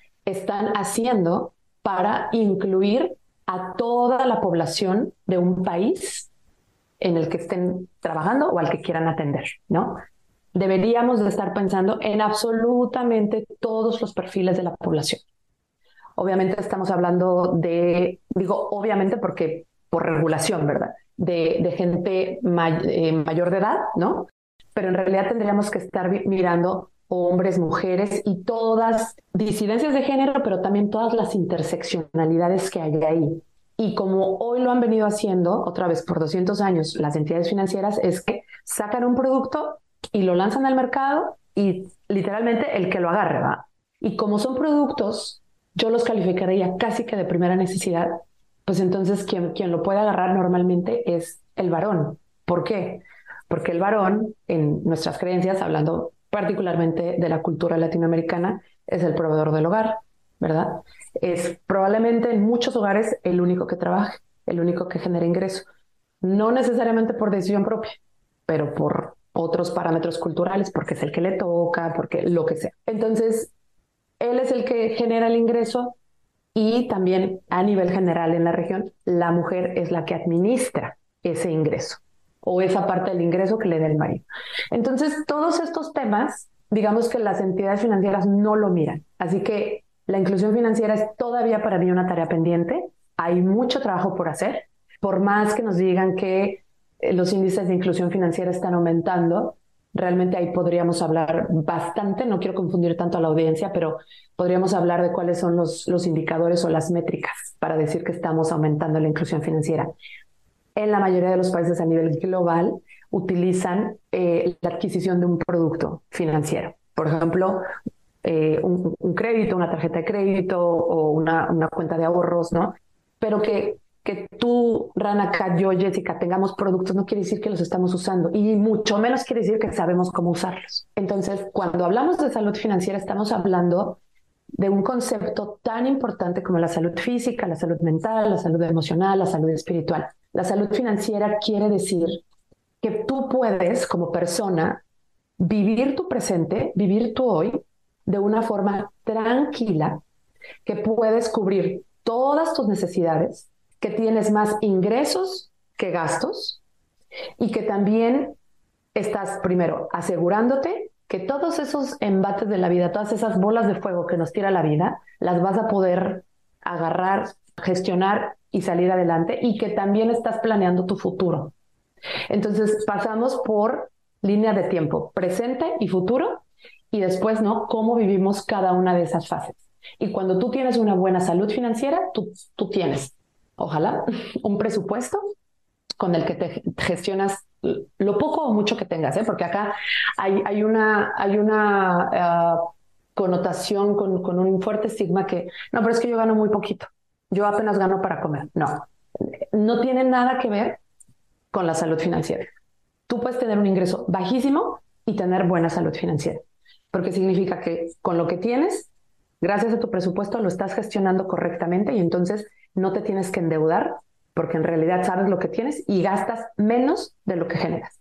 están haciendo para incluir a toda la población de un país en el que estén trabajando o al que quieran atender, ¿no? Deberíamos de estar pensando en absolutamente todos los perfiles de la población. Obviamente estamos hablando de, digo obviamente porque por regulación, ¿verdad? De, de gente may, eh, mayor de edad, ¿no? Pero en realidad tendríamos que estar mirando hombres, mujeres y todas disidencias de género, pero también todas las interseccionalidades que hay ahí. Y como hoy lo han venido haciendo, otra vez por doscientos años, las entidades financieras, es que sacan un producto y lo lanzan al mercado y literalmente el que lo agarre va. Y como son productos, yo los calificaría casi que de primera necesidad, pues entonces quien, quien lo puede agarrar normalmente es el varón. ¿Por qué? Porque el varón, en nuestras creencias, hablando particularmente de la cultura latinoamericana, es el proveedor del hogar, ¿verdad? Es probablemente en muchos hogares el único que trabaja, el único que genera ingreso. No necesariamente por decisión propia, pero por otros parámetros culturales, porque es el que le toca, porque lo que sea. Entonces, él es el que genera el ingreso y también a nivel general en la región, la mujer es la que administra ese ingreso o esa parte del ingreso que le da el marido. Entonces, todos estos temas, digamos que las entidades financieras no lo miran. Así que la inclusión financiera es todavía para mí una tarea pendiente. Hay mucho trabajo por hacer. Por más que nos digan que los índices de inclusión financiera están aumentando, realmente ahí podríamos hablar bastante, no quiero confundir tanto a la audiencia, pero podríamos hablar de cuáles son los, los indicadores o las métricas para decir que estamos aumentando la inclusión financiera. En la mayoría de los países a nivel global utilizan eh, la adquisición de un producto financiero. Por ejemplo, eh, un, un crédito, una tarjeta de crédito o una, una cuenta de ahorros, ¿no? Pero que, que tú, Rana, Kat, yo, Jessica, tengamos productos no quiere decir que los estamos usando y mucho menos quiere decir que sabemos cómo usarlos. Entonces, cuando hablamos de salud financiera, estamos hablando de un concepto tan importante como la salud física, la salud mental, la salud emocional, la salud espiritual. La salud financiera quiere decir que tú puedes como persona vivir tu presente, vivir tu hoy de una forma tranquila, que puedes cubrir todas tus necesidades, que tienes más ingresos que gastos y que también estás primero asegurándote que todos esos embates de la vida, todas esas bolas de fuego que nos tira la vida, las vas a poder agarrar, gestionar y salir adelante, y que también estás planeando tu futuro. Entonces pasamos por línea de tiempo, presente y futuro, y después, ¿no? Cómo vivimos cada una de esas fases. Y cuando tú tienes una buena salud financiera, tú, tú tienes, ojalá, un presupuesto con el que te gestionas lo poco o mucho que tengas, ¿eh? Porque acá hay, hay una, hay una uh, connotación con, con un fuerte estigma que, no, pero es que yo gano muy poquito, yo apenas gano para comer. No, no tiene nada que ver con la salud financiera. Tú puedes tener un ingreso bajísimo y tener buena salud financiera, porque significa que con lo que tienes, gracias a tu presupuesto, lo estás gestionando correctamente, y entonces no te tienes que endeudar, porque en realidad sabes lo que tienes y gastas menos de lo que generas.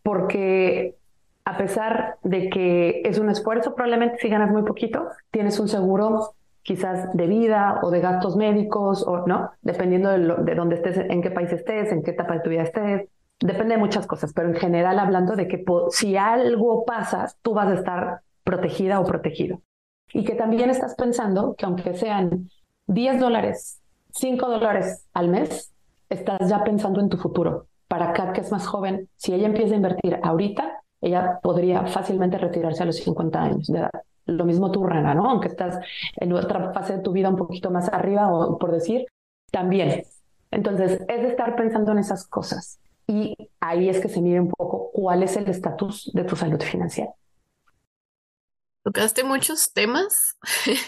Porque a pesar de que es un esfuerzo, probablemente si ganas muy poquito, tienes un seguro quizás de vida o de gastos médicos, o no, dependiendo de, lo, de dónde estés, en qué país estés, en qué etapa de tu vida estés. Depende de muchas cosas, pero en general hablando de que si algo pasa, tú vas a estar protegida o protegido. Y que también estás pensando que aunque sean diez dólares, cinco dólares al mes, estás ya pensando en tu futuro. Para Kat, que es más joven, si ella empieza a invertir ahorita, ella podría fácilmente retirarse a los cincuenta años de edad. Lo mismo tú, Rana, ¿no? Aunque estás en otra fase de tu vida un poquito más arriba, o por decir, también. Entonces, es de estar pensando en esas cosas. Y ahí es que se mide un poco cuál es el estatus de tu salud financiera. Tocaste muchos temas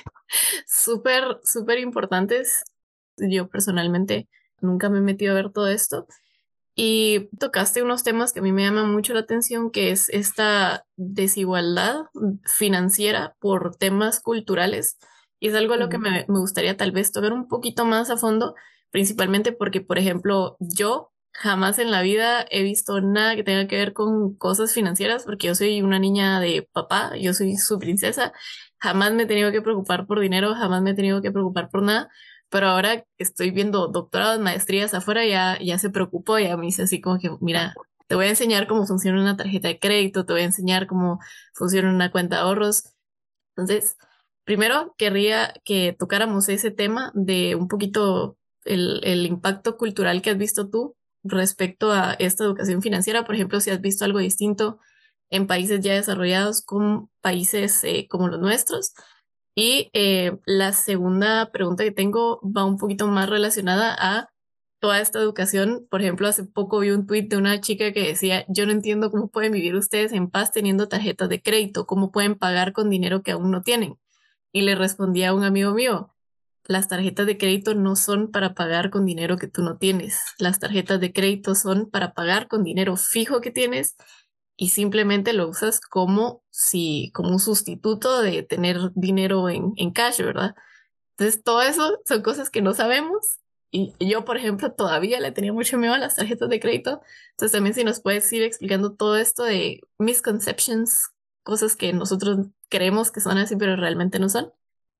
súper, súper importantes. Yo personalmente nunca me he metido a ver todo esto. Y tocaste unos temas que a mí me llaman mucho la atención, que es esta desigualdad financiera por temas culturales. Y es algo a lo que me, me gustaría tal vez tocar un poquito más a fondo, principalmente porque, por ejemplo, yo jamás en la vida he visto nada que tenga que ver con cosas financieras, porque yo soy una niña de papá, yo soy su princesa. Jamás me he tenido que preocupar por dinero, jamás me he tenido que preocupar por nada. Pero ahora que estoy viendo doctorados, maestrías afuera, ya, ya se preocupó, ya me dice así como que, mira, te voy a enseñar cómo funciona una tarjeta de crédito, te voy a enseñar cómo funciona una cuenta de ahorros. Entonces, primero querría que tocáramos ese tema de un poquito el, el impacto cultural que has visto tú respecto a esta educación financiera. Por ejemplo, si has visto algo distinto en países ya desarrollados con países eh, como los nuestros. Y eh, la segunda pregunta que tengo va un poquito más relacionada a toda esta educación. Por ejemplo, hace poco vi un tuit de una chica que decía, yo no entiendo cómo pueden vivir ustedes en paz teniendo tarjetas de crédito, cómo pueden pagar con dinero que aún no tienen. Y le respondía a un amigo mío, las tarjetas de crédito no son para pagar con dinero que tú no tienes. Las tarjetas de crédito son para pagar con dinero fijo que tienes, y simplemente lo usas como si, como un sustituto de tener dinero en, en cash, ¿verdad? Entonces, todo eso son cosas que no sabemos. Y yo, por ejemplo, todavía le tenía mucho miedo a las tarjetas de crédito. Entonces, también si nos puedes ir explicando todo esto de misconceptions, cosas que nosotros creemos que son así, pero realmente no son.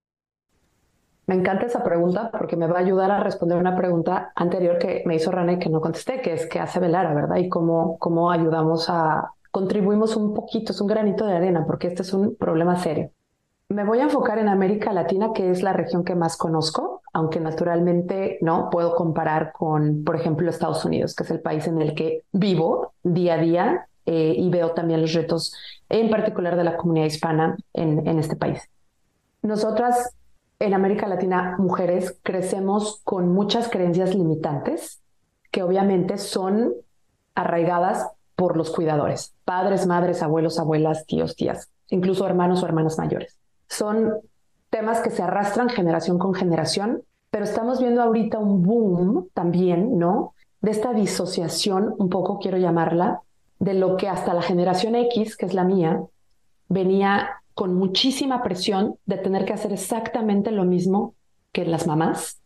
Me encanta esa pregunta porque me va a ayudar a responder una pregunta anterior que me hizo Rana y que no contesté, que es qué hace Velara, ¿verdad? Y cómo, cómo ayudamos a... contribuimos un poquito, es un granito de arena, porque este es un problema serio. Me voy a enfocar en América Latina, que es la región que más conozco, aunque naturalmente no puedo comparar con, por ejemplo, Estados Unidos, que es el país en el que vivo día a día eh, y veo también los retos, en particular de la comunidad hispana en, en este país. Nosotras en América Latina, mujeres, crecemos con muchas creencias limitantes que obviamente son arraigadas por los cuidadores, padres, madres, abuelos, abuelas, tíos, tías, incluso hermanos o hermanas mayores. Son temas que se arrastran generación con generación, pero estamos viendo ahorita un boom también, ¿no? De esta disociación, un poco quiero llamarla, de lo que hasta la generación X, que es la mía, venía con muchísima presión de tener que hacer exactamente lo mismo que las mamás,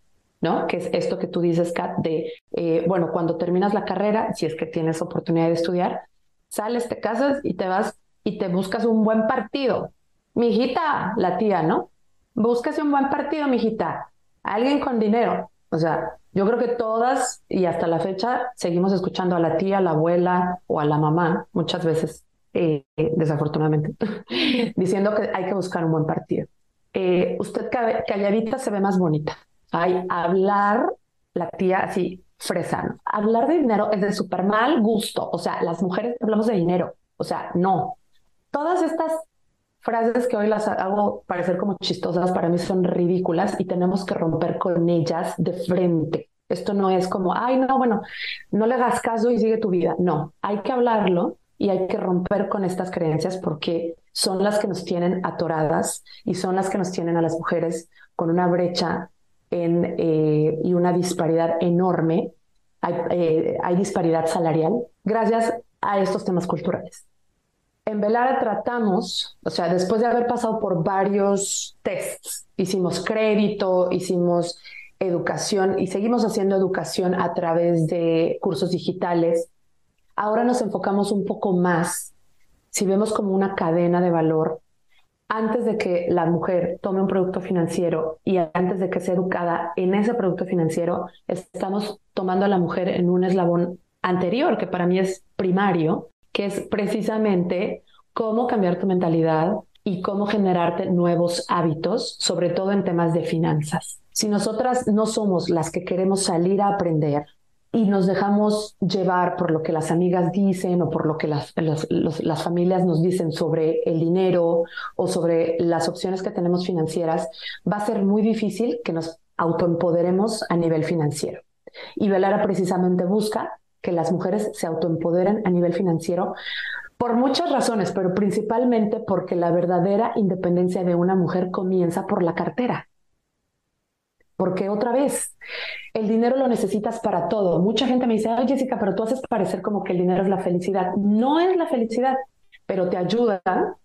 ¿no? Que es esto que tú dices, Kat, de, eh, bueno, cuando terminas la carrera, si es que tienes oportunidad de estudiar, sales, te casas y te vas y te buscas un buen partido. Mijita, la tía, ¿no? Búsquese un buen partido, mijita. Alguien con dinero. O sea, yo creo que todas, y hasta la fecha, seguimos escuchando a la tía, a la abuela o a la mamá, muchas veces, eh, eh, desafortunadamente, diciendo que hay que buscar un buen partido. Eh, usted ca- calladita se ve más bonita. Ay, hablar, la tía así, fresano. Hablar de dinero es de súper mal gusto. O sea, las mujeres hablamos de dinero. O sea, no. Todas estas frases que hoy las hago parecer como chistosas, para mí son ridículas y tenemos que romper con ellas de frente. Esto no es como, ay, no, bueno, no le hagas caso y sigue tu vida. No, hay que hablarlo y hay que romper con estas creencias porque son las que nos tienen atoradas y son las que nos tienen a las mujeres con una brecha en, eh, y una disparidad enorme. Hay, eh, hay disparidad salarial gracias a estos temas culturales. En Velara tratamos, o sea, después de haber pasado por varios tests, hicimos crédito, hicimos educación y seguimos haciendo educación a través de cursos digitales. Ahora nos enfocamos un poco más, si vemos como una cadena de valor, antes de que la mujer tome un producto financiero y antes de que sea educada en ese producto financiero, estamos tomando a la mujer en un eslabón anterior, que para mí es primario, que es precisamente cómo cambiar tu mentalidad y cómo generarte nuevos hábitos, sobre todo en temas de finanzas. Si nosotras no somos las que queremos salir a aprender y nos dejamos llevar por lo que las amigas dicen o por lo que las, las, los, las familias nos dicen sobre el dinero o sobre las opciones que tenemos financieras, va a ser muy difícil que nos autoempoderemos a nivel financiero. Y Velara precisamente busca que las mujeres se autoempoderen a nivel financiero por muchas razones, pero principalmente porque la verdadera independencia de una mujer comienza por la cartera. Porque otra vez, el dinero lo necesitas para todo. Mucha gente me dice, ay Jessica, pero tú haces parecer como que el dinero es la felicidad. No es la felicidad, pero te ayuda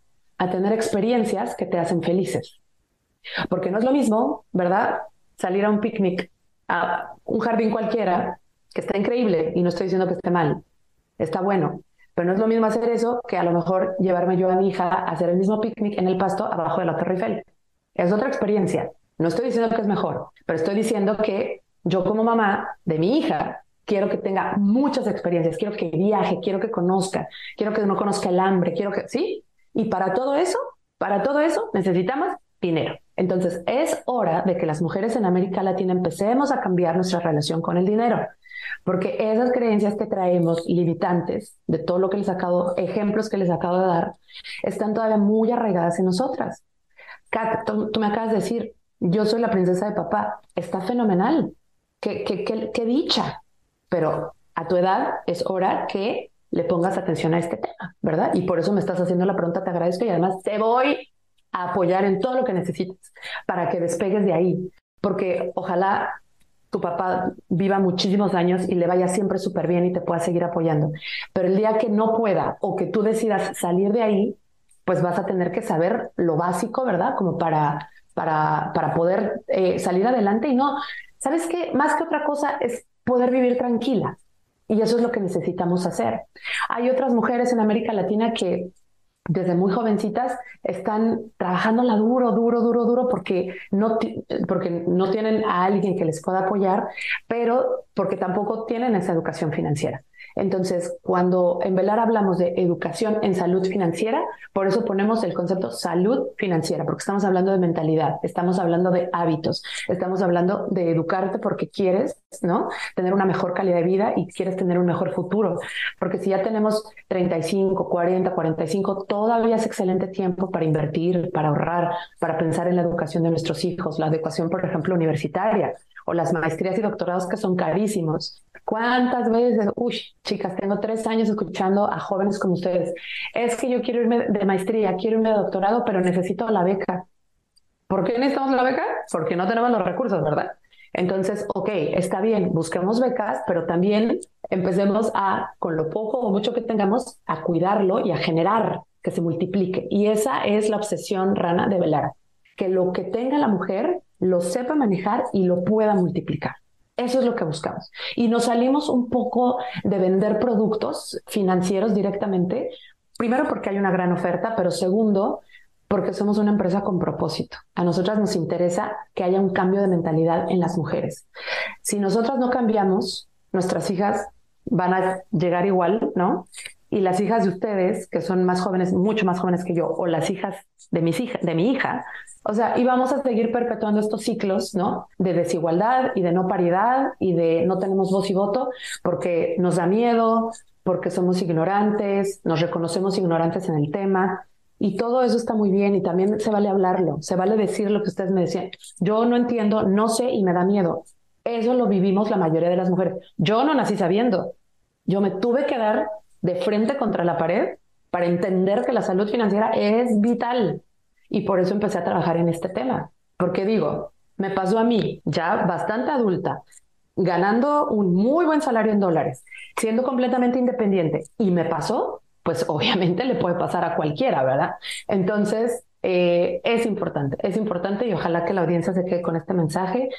a tener experiencias que te hacen felices. Porque no es lo mismo, ¿verdad? Salir a un picnic, a un jardín cualquiera, que está increíble, y no estoy diciendo que esté mal, está bueno, pero no es lo mismo hacer eso que a lo mejor llevarme yo a mi hija a hacer el mismo picnic en el pasto abajo de la Torre Eiffel. Es otra experiencia. No estoy diciendo que es mejor, pero estoy diciendo que yo como mamá de mi hija quiero que tenga muchas experiencias, quiero que viaje, quiero que conozca, quiero que no conozca el hambre, quiero que, ¿sí? Y para todo eso, para todo eso necesitamos dinero. Entonces es hora de que las mujeres en América Latina empecemos a cambiar nuestra relación con el dinero. Porque esas creencias que traemos limitantes, de todo lo que les acabo, ejemplos que les acabo de dar, están todavía muy arraigadas en nosotras. Kat, tú, tú me acabas de decir, yo soy la princesa de papá, está fenomenal, qué, qué, qué, qué dicha, pero a tu edad es hora que le pongas atención a este tema, ¿verdad? Y por eso me estás haciendo la pregunta, te agradezco y además te voy a apoyar en todo lo que necesites para que despegues de ahí, porque ojalá tu papá viva muchísimos años y le vaya siempre súper bien y te pueda seguir apoyando. Pero el día que no pueda o que tú decidas salir de ahí, pues vas a tener que saber lo básico, ¿verdad? Como para, para, para poder eh, salir adelante y no, ¿sabes qué? Más que otra cosa es poder vivir tranquila. Y eso es lo que necesitamos hacer. Hay otras mujeres en América Latina que desde muy jovencitas están trabajándola duro, duro, duro, duro porque no, porque no tienen a alguien que les pueda apoyar, pero porque tampoco tienen esa educación financiera. Entonces, cuando en Velar hablamos de educación en salud financiera, por eso ponemos el concepto salud financiera, porque estamos hablando de mentalidad, estamos hablando de hábitos, estamos hablando de educarte porque quieres, ¿no? Tener una mejor calidad de vida y quieres tener un mejor futuro. Porque si ya tenemos treinta y cinco, cuarenta, cuarenta y cinco, todavía es excelente tiempo para invertir, para ahorrar, para pensar en la educación de nuestros hijos, la educación, por ejemplo, universitaria, o las maestrías y doctorados que son carísimos. ¿Cuántas veces? Uy, chicas, tengo tres años escuchando a jóvenes como ustedes. Es que yo quiero irme de maestría, quiero irme de doctorado, pero necesito la beca. ¿Por qué necesitamos la beca? Porque no tenemos los recursos, ¿verdad? Entonces, ok, está bien, busquemos becas, pero también empecemos a, con lo poco o mucho que tengamos, a cuidarlo y a generar que se multiplique. Y esa es la obsesión, Rana, de Velar. Que lo que tenga la mujer lo sepa manejar y lo pueda multiplicar. Eso es lo que buscamos. Y nos salimos un poco de vender productos financieros directamente, primero porque hay una gran oferta, pero segundo, porque somos una empresa con propósito. A nosotras nos interesa que haya un cambio de mentalidad en las mujeres. Si nosotras no cambiamos, nuestras hijas van a llegar igual, ¿no? Y las hijas de ustedes, que son más jóvenes, mucho más jóvenes que yo, o las hijas de, mis hija, de mi hija, o sea, y vamos a seguir perpetuando estos ciclos, ¿no? De desigualdad y de no paridad y de no tenemos voz y voto porque nos da miedo, porque somos ignorantes, nos reconocemos ignorantes en el tema. Y todo eso está muy bien y también se vale hablarlo, se vale decir lo que ustedes me decían. Yo no entiendo, no sé y me da miedo. Eso lo vivimos la mayoría de las mujeres. Yo no nací sabiendo. Yo me tuve que dar de frente contra la pared para entender que la salud financiera es vital. Y por eso empecé a trabajar en este tema. Porque digo, me pasó a mí, ya bastante adulta, ganando un muy buen salario en dólares, siendo completamente independiente. Y me pasó, pues obviamente le puede pasar a cualquiera, ¿verdad? Entonces, eh, es importante, es importante y ojalá que la audiencia se quede con este mensaje.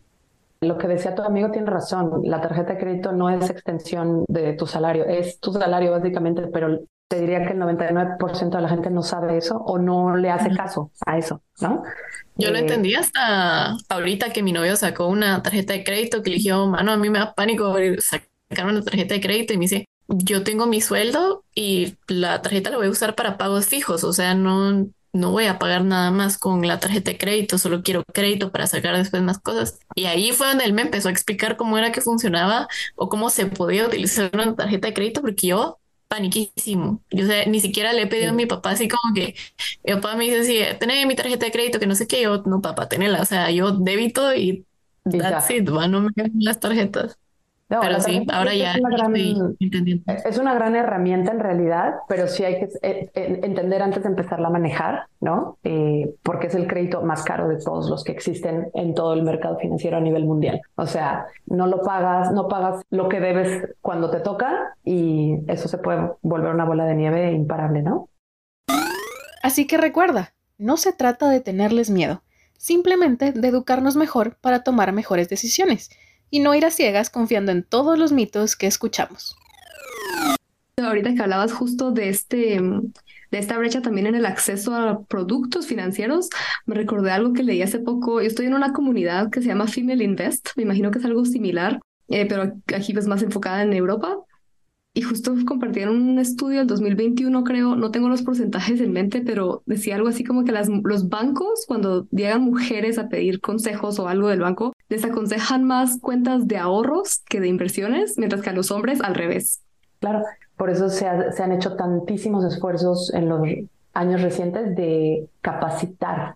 Lo que decía tu amigo tiene razón, la tarjeta de crédito no es extensión de tu salario, es tu salario básicamente, pero te diría que el noventa y nueve por ciento de la gente no sabe eso o no le hace caso a eso, ¿no? Yo lo Eh, entendí hasta ahorita que mi novio sacó una tarjeta de crédito que eligió, mano, a mí me da pánico sacar una tarjeta de crédito y me dice, yo tengo mi sueldo y la tarjeta la voy a usar para pagos fijos, o sea, no, no voy a pagar nada más con la tarjeta de crédito, solo quiero crédito para sacar después más cosas. Y ahí fue donde él me empezó a explicar cómo era que funcionaba o cómo se podía utilizar una tarjeta de crédito, porque yo paniquísimo. Yo, o sea, ni siquiera le he pedido a mi papá así como que mi papá me dice, sí, tenés mi tarjeta de crédito, que no sé qué, yo, no, papá, tenela. O sea, yo débito y that's Exacto. it, va, no me quedan las tarjetas. No, Pero la sí, tarjeta de ahora crédito ya es una estoy gran, entendiendo. es una gran herramienta en realidad, pero sí hay que eh, eh, entender antes de empezarla a manejar, ¿no? Eh, porque es el crédito más caro de todos los que existen en todo el mercado financiero a nivel mundial. O sea, no lo pagas, no pagas lo que debes cuando te toca y eso se puede volver una bola de nieve imparable, ¿no? Así que recuerda, no se trata de tenerles miedo, simplemente de educarnos mejor para tomar mejores decisiones y no ir a ciegas confiando en todos los mitos que escuchamos. Ahorita que hablabas justo de este, mm, de esta brecha también en el acceso a productos financieros, me recordé algo que leí hace poco. Yo estoy en una comunidad que se llama Female Invest, me imagino que es algo similar, eh, pero aquí es más enfocada en Europa. Y justo compartieron un estudio del dos mil veintiuno, creo, no tengo los porcentajes en mente, pero decía algo así como que las, los bancos, cuando llegan mujeres a pedir consejos o algo del banco, les aconsejan más cuentas de ahorros que de inversiones, mientras que a los hombres al revés. Claro, por eso se, ha- se han hecho tantísimos esfuerzos en los años recientes de capacitar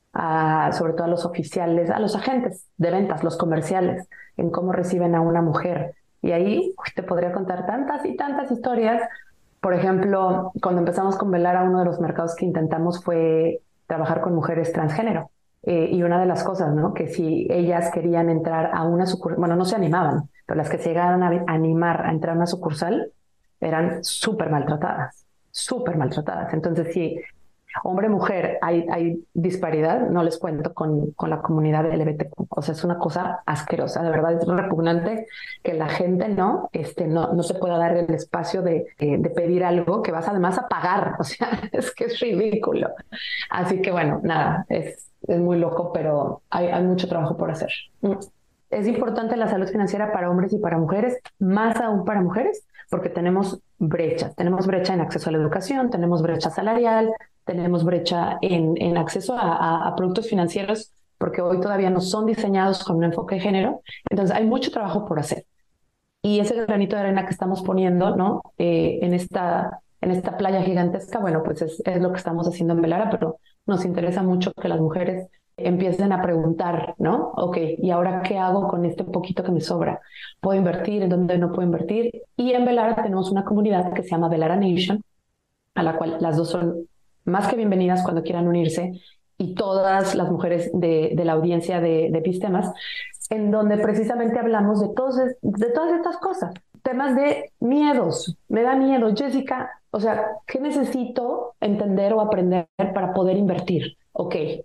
a, sobre todo a los oficiales, a los agentes de ventas, los comerciales, en cómo reciben a una mujer. Y ahí uy, te podría contar tantas y tantas historias. Por ejemplo, cuando empezamos con Velara, uno de los mercados que intentamos fue trabajar con mujeres transgénero. Eh, y una de las cosas, ¿no? Que si ellas querían entrar a una sucursal, bueno, no se animaban, pero las que se llegaron a animar a entrar a una sucursal eran súper maltratadas, súper maltratadas. Entonces, si hombre, mujer, hay, hay disparidad, no les cuento con, con la comunidad L G B T Q. O sea, es una cosa asquerosa, de verdad es repugnante que la gente no, este, no, no se pueda dar el espacio de, eh, de pedir algo que vas además a pagar. O sea, es que es ridículo. Así que bueno, nada, es, es muy loco, pero hay, hay mucho trabajo por hacer. Mm. Es importante la salud financiera para hombres y para mujeres, más aún para mujeres, porque tenemos brechas. Tenemos brecha en acceso a la educación, tenemos brecha salarial, tenemos brecha en, en acceso a, a, a productos financieros, porque hoy todavía no son diseñados con un enfoque de género. Entonces hay mucho trabajo por hacer. Y ese granito de arena que estamos poniendo, ¿no? Eh, en esta, en esta playa gigantesca, bueno, pues es, es lo que estamos haciendo en Velara, pero nos interesa mucho que las mujeres empiecen a preguntar, ¿no? Ok, ¿y ahora qué hago con este poquito que me sobra? ¿Puedo invertir? ¿En dónde no puedo invertir? Y en Velara tenemos una comunidad que se llama Velara Nation, a la cual las dos son más que bienvenidas cuando quieran unirse, y todas las mujeres de, de la audiencia de, de Epistemas, en donde precisamente hablamos de, todos, de todas estas cosas, temas de miedos. Me da miedo, Jessica, o sea, ¿qué necesito entender o aprender para poder invertir? Ok,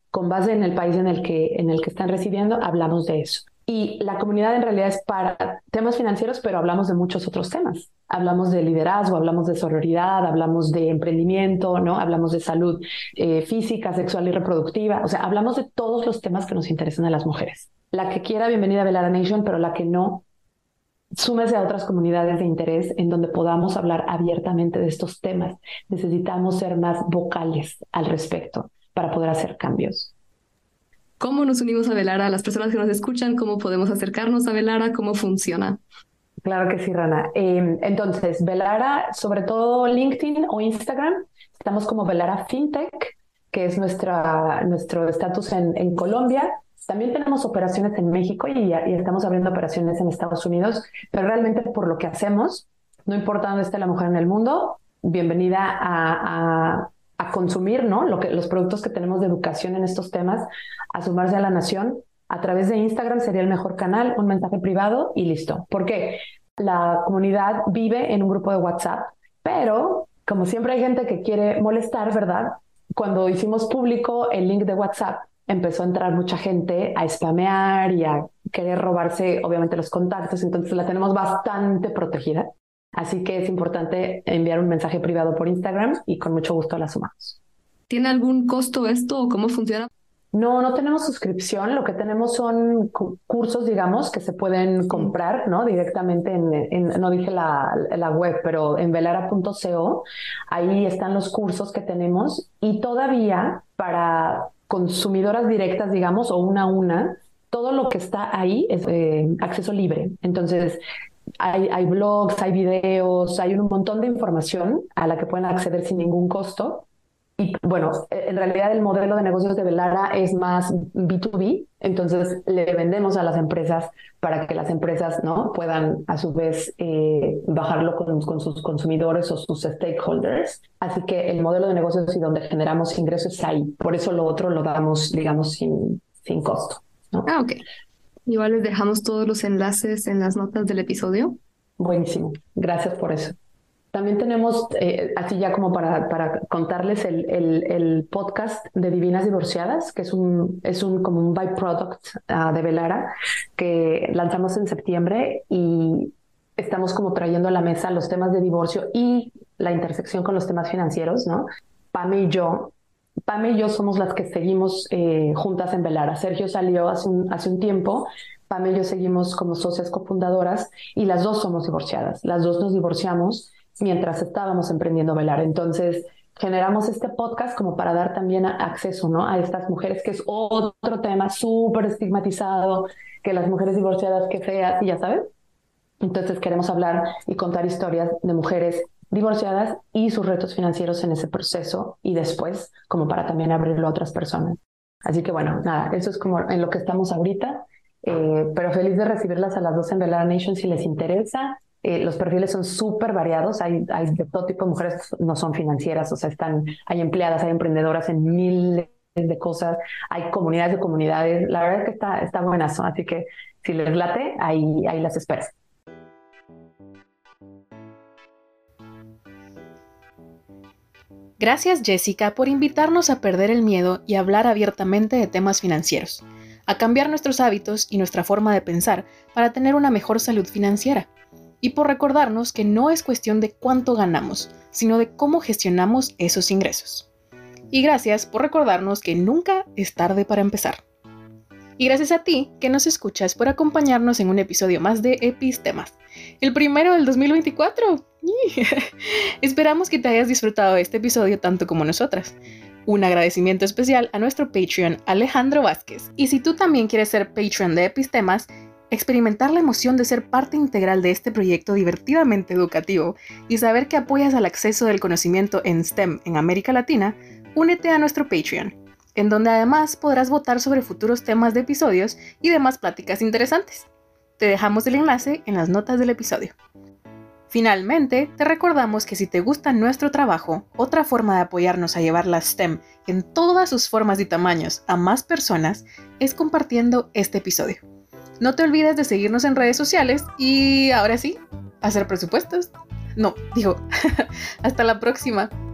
con base en el país en el que, en el que están residiendo, hablamos de eso. Y la comunidad en realidad es para temas financieros, pero hablamos de muchos otros temas. Hablamos de liderazgo, hablamos de sororidad, hablamos de emprendimiento, ¿no? Hablamos de salud eh, física, sexual y reproductiva. O sea, hablamos de todos los temas que nos interesan a las mujeres. La que quiera, bienvenida a Velara Nation, pero la que no, súmese a otras comunidades de interés en donde podamos hablar abiertamente de estos temas. Necesitamos ser más vocales al respecto para poder hacer cambios. ¿Cómo nos unimos a Velara? Las personas que nos escuchan, ¿cómo podemos acercarnos a Velara? ¿Cómo funciona? Claro que sí, Rana. Eh, entonces, Velara, sobre todo LinkedIn o Instagram, estamos como Velara FinTech, que es nuestra, nuestro estatus en, en Colombia. También tenemos operaciones en México y, y estamos abriendo operaciones en Estados Unidos, pero realmente por lo que hacemos, no importa dónde esté la mujer en el mundo, bienvenida a... a a consumir, ¿no? Lo que, los productos que tenemos de educación en estos temas, a sumarse a la nación. A través de Instagram sería el mejor canal, un mensaje privado y listo. ¿Por qué? La comunidad vive en un grupo de WhatsApp, pero como siempre hay gente que quiere molestar, ¿verdad? Cuando hicimos público el link de WhatsApp, empezó a entrar mucha gente a spamear y a querer robarse, obviamente, los contactos, entonces la tenemos bastante protegida. Así que es importante enviar un mensaje privado por Instagram y con mucho gusto la sumamos. ¿Tiene algún costo esto o cómo funciona? No, no tenemos suscripción. Lo que tenemos son cursos, digamos, que se pueden comprar, ¿no? Directamente en, en no dije la, la web, pero en velara punto co. Ahí están los cursos que tenemos y todavía para consumidoras directas, digamos, o una a una, todo lo que está ahí es eh, acceso libre. Entonces, Hay, hay blogs, hay videos, hay un montón de información a la que pueden acceder sin ningún costo. Y bueno, en realidad el modelo de negocios de Velara es más B dos B, entonces le vendemos a las empresas para que las empresas, ¿no? puedan a su vez eh, bajarlo con, con sus consumidores o sus stakeholders. Así que el modelo de negocios y donde generamos ingresos es ahí. Por eso lo otro lo damos, digamos, sin, sin costo, ¿no? Ah, ok. Igual les dejamos todos los enlaces en las notas del episodio. Buenísimo, gracias por eso. También tenemos, eh, así ya como para, para contarles, el, el, el podcast de Divinas Divorciadas, que es un, es un como un byproduct uh, de Velara, que lanzamos en septiembre y estamos como trayendo a la mesa los temas de divorcio y la intersección con los temas financieros, ¿no? Pame y yo. Pame y yo somos las que seguimos eh, juntas en Velara. Sergio salió hace un, hace un tiempo. Pame y yo seguimos como socias cofundadoras y las dos somos divorciadas. Las dos nos divorciamos mientras estábamos emprendiendo Velara. Entonces generamos este podcast como para dar también acceso, ¿no? a estas mujeres, que es otro tema súper estigmatizado, que las mujeres divorciadas, que feas, y ya sabes. Entonces queremos hablar y contar historias de mujeres divorciadas y sus retos financieros en ese proceso y después, como para también abrirlo a otras personas. Así que bueno, nada, eso es como en lo que estamos ahorita, eh, pero feliz de recibirlas a las dos en Velara Nation si les interesa. Eh, los perfiles son súper variados, hay, hay de todo tipo de mujeres, no son financieras, o sea, están, hay empleadas, hay emprendedoras en miles de cosas, hay comunidades de comunidades, la verdad es que está, está buenazo, así que si les late, ahí, ahí las espero. Gracias, Jessica, por invitarnos a perder el miedo y hablar abiertamente de temas financieros, a cambiar nuestros hábitos y nuestra forma de pensar para tener una mejor salud financiera, y por recordarnos que no es cuestión de cuánto ganamos, sino de cómo gestionamos esos ingresos. Y gracias por recordarnos que nunca es tarde para empezar. Y gracias a ti, que nos escuchas, por acompañarnos en un episodio más de Epistemas, el primero del dos mil veinticuatro. Esperamos que te hayas disfrutado de este episodio tanto como nosotras. Un agradecimiento especial a nuestro Patreon Alejandro Vázquez. Y si tú también quieres ser Patreon de Epistemas, experimentar la emoción de ser parte integral de este proyecto divertidamente educativo y saber que apoyas al acceso del conocimiento en STEM en América Latina, únete a nuestro Patreon, en donde además podrás votar sobre futuros temas de episodios y demás pláticas interesantes. Te dejamos el enlace en las notas del episodio. Finalmente, te recordamos que si te gusta nuestro trabajo, otra forma de apoyarnos a llevar la STEM en todas sus formas y tamaños a más personas es compartiendo este episodio. No te olvides de seguirnos en redes sociales y ahora sí, hacer presupuestos. No, digo, hasta la próxima.